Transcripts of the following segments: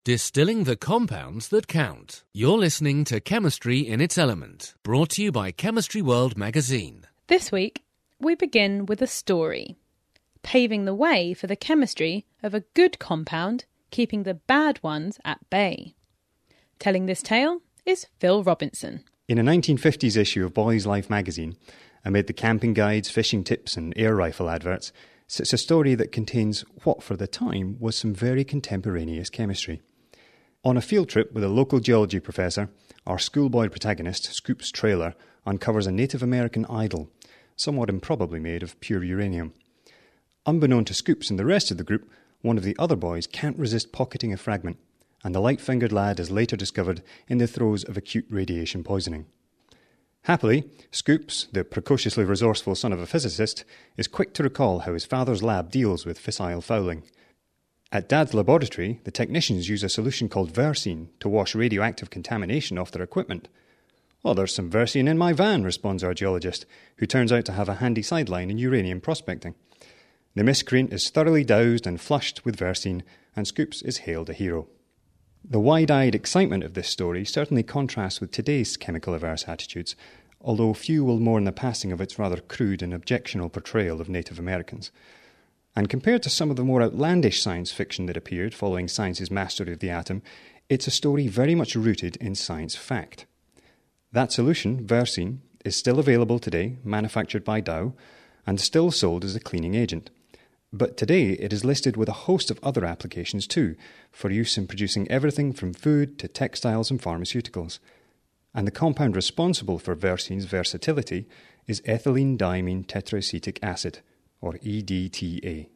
Distilling the compounds that count. You're listening to Chemistry in its Element, brought to you by Chemistry World magazine. This week, we begin with a story, paving the way for the chemistry of a good compound, keeping the bad ones at bay. Telling this tale is Phil Robinson. In a 1950s issue of Boys Life magazine, amid the camping guides, fishing tips and air rifle adverts, sits a story that contains what for the time was some very contemporaneous chemistry. On a field trip with a local geology professor, our schoolboy protagonist, Scoops Trailer, uncovers a Native American idol, somewhat improbably made of pure uranium. Unbeknown to Scoops and the rest of the group, one of the other boys can't resist pocketing a fragment, and the light-fingered lad is later discovered in the throes of acute radiation poisoning. Happily, Scoops, the precociously resourceful son of a physicist, is quick to recall how his father's lab deals with fissile fouling. At Dad's laboratory, the technicians use a solution called Versine to wash radioactive contamination off their equipment. "Well, there's some Versine in my van," responds our geologist, who turns out to have a handy sideline in uranium prospecting. The miscreant is thoroughly doused and flushed with Versine, and Scoops is hailed a hero. The wide-eyed excitement of this story certainly contrasts with today's chemical-averse attitudes, although few will mourn the passing of its rather crude and objectionable portrayal of Native Americans. And compared to some of the more outlandish science fiction that appeared following science's mastery of the atom, it's a story very much rooted in science fact. That solution, Versine, is still available today, manufactured by Dow, and still sold as a cleaning agent. But today it is listed with a host of other applications too, for use in producing everything from food to textiles and pharmaceuticals. And the compound responsible for Versine's versatility is ethylene diamine tetraacetic acid, or EDTA.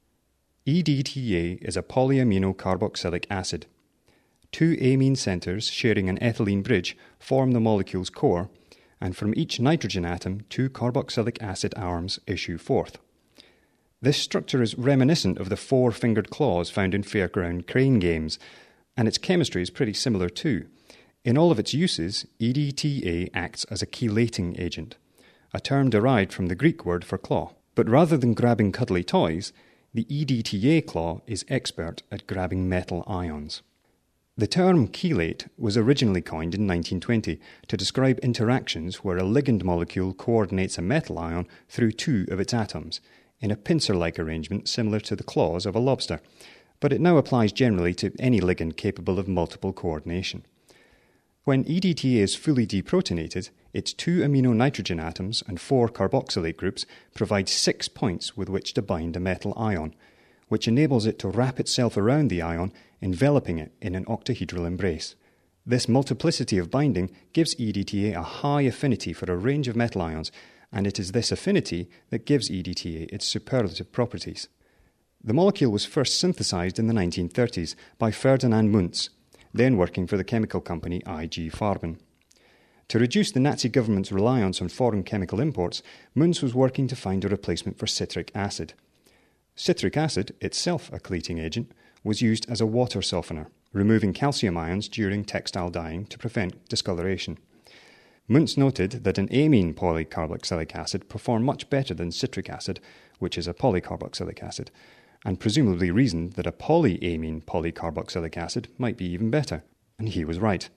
EDTA is a polyamino carboxylic acid. Two amine centres sharing an ethylene bridge form the molecule's core, and from each nitrogen atom, two carboxylic acid arms issue forth. This structure is reminiscent of the four-fingered claws found in fairground crane games, and its chemistry is pretty similar too. In all of its uses, EDTA acts as a chelating agent, a term derived from the Greek word for claw. But rather than grabbing cuddly toys, the EDTA claw is expert at grabbing metal ions. The term chelate was originally coined in 1920 to describe interactions where a ligand molecule coordinates a metal ion through two of its atoms, in a pincer-like arrangement similar to the claws of a lobster, but it now applies generally to any ligand capable of multiple coordination. When EDTA is fully deprotonated, its two amino nitrogen atoms and four carboxylate groups provide 6 points with which to bind a metal ion, which enables it to wrap itself around the ion, enveloping it in an octahedral embrace. This multiplicity of binding gives EDTA a high affinity for a range of metal ions, and it is this affinity that gives EDTA its superlative properties. The molecule was first synthesized in the 1930s by Ferdinand Muntz, then working for the chemical company IG Farben. To reduce the Nazi government's reliance on foreign chemical imports, Muntz was working to find a replacement for citric acid. Citric acid, itself a chelating agent, was used as a water softener, removing calcium ions during textile dyeing to prevent discoloration. Muntz noted that an amine polycarboxylic acid performed much better than citric acid, which is a polycarboxylic acid, and presumably reasoned that a polyamine polycarboxylic acid might be even better, and he was right.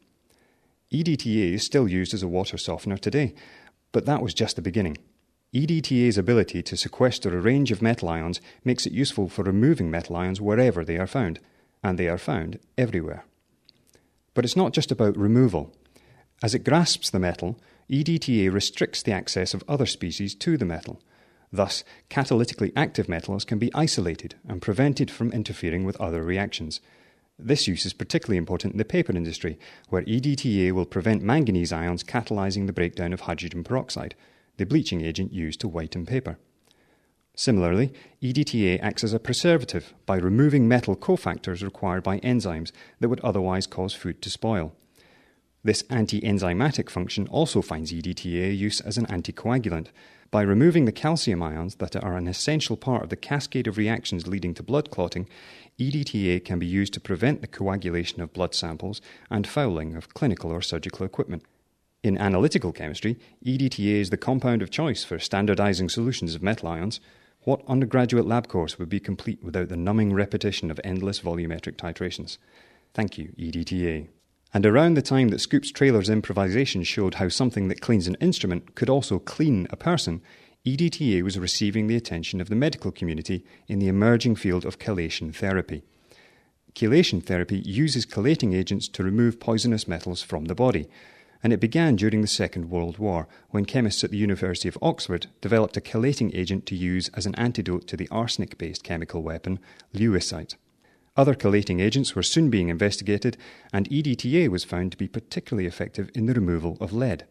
EDTA is still used as a water softener today, but that was just the beginning. EDTA's ability to sequester a range of metal ions makes it useful for removing metal ions wherever they are found, and they are found everywhere. But it's not just about removal. As it grasps the metal, EDTA restricts the access of other species to the metal. Thus, catalytically active metals can be isolated and prevented from interfering with other reactions. This use is particularly important in the paper industry, where EDTA will prevent manganese ions catalyzing the breakdown of hydrogen peroxide, the bleaching agent used to whiten paper. Similarly, EDTA acts as a preservative by removing metal cofactors required by enzymes that would otherwise cause food to spoil. This anti-enzymatic function also finds EDTA use as an anticoagulant. By removing the calcium ions that are an essential part of the cascade of reactions leading to blood clotting, EDTA can be used to prevent the coagulation of blood samples and fouling of clinical or surgical equipment. In analytical chemistry, EDTA is the compound of choice for standardizing solutions of metal ions. What undergraduate lab course would be complete without the numbing repetition of endless volumetric titrations? Thank you, EDTA. And around the time that Scoop's Trailer's improvisation showed how something that cleans an instrument could also clean a person, EDTA was receiving the attention of the medical community in the emerging field of chelation therapy. Chelation therapy uses chelating agents to remove poisonous metals from the body, and it began during the Second World War when chemists at the University of Oxford developed a chelating agent to use as an antidote to the arsenic-based chemical weapon lewisite. Other chelating agents were soon being investigated, and EDTA was found to be particularly effective in the removal of lead.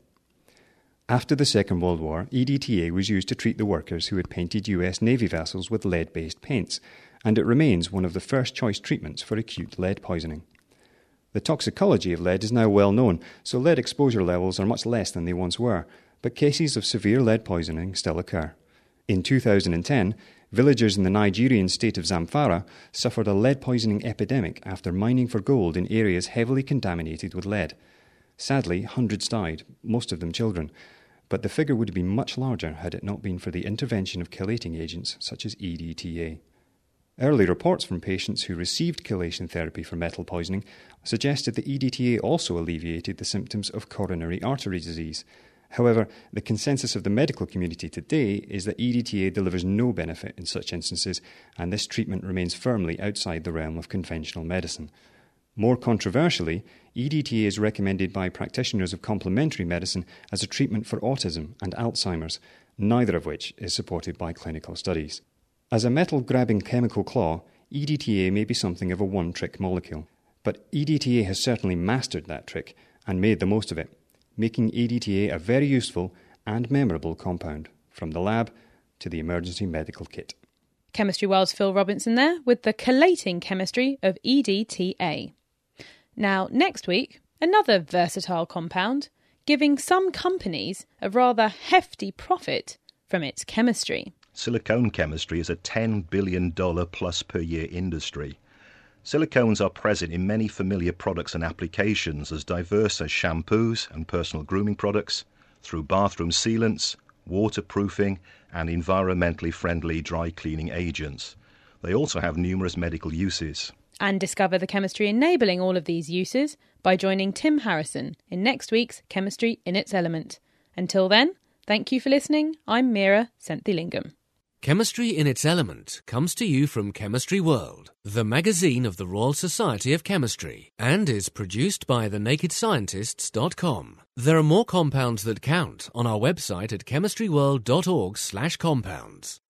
After the Second World War, EDTA was used to treat the workers who had painted US Navy vessels with lead-based paints, and it remains one of the first-choice treatments for acute lead poisoning. The toxicology of lead is now well known, so lead exposure levels are much less than they once were, but cases of severe lead poisoning still occur. In 2010, villagers in the Nigerian state of Zamfara suffered a lead poisoning epidemic after mining for gold in areas heavily contaminated with lead. Sadly, hundreds died, most of them children, but the figure would have been much larger had it not been for the intervention of chelating agents such as EDTA. Early reports from patients who received chelation therapy for metal poisoning suggested that EDTA also alleviated the symptoms of coronary artery disease. However, the consensus of the medical community today is that EDTA delivers no benefit in such instances, and this treatment remains firmly outside the realm of conventional medicine. More controversially, EDTA is recommended by practitioners of complementary medicine as a treatment for autism and Alzheimer's, neither of which is supported by clinical studies. As a metal-grabbing chemical claw, EDTA may be something of a one-trick molecule, but EDTA has certainly mastered that trick and made the most of it, making EDTA a very useful and memorable compound, from the lab to the emergency medical kit. Chemistry World's Phil Robinson there with the chelating chemistry of EDTA. Now, next week, another versatile compound, giving some companies a rather hefty profit from its chemistry. Silicone chemistry is a $10 billion plus per year industry. Silicones are present in many familiar products and applications as diverse as shampoos and personal grooming products, through bathroom sealants, waterproofing and environmentally friendly dry cleaning agents. They also have numerous medical uses. And discover the chemistry enabling all of these uses by joining Tim Harrison in next week's Chemistry in its Element. Until then, thank you for listening. I'm Meera Senthilingam. Chemistry in its Element comes to you from Chemistry World, the magazine of the Royal Society of Chemistry, and is produced by thenakedscientists.com. There are more compounds that count on our website at chemistryworld.org/compounds.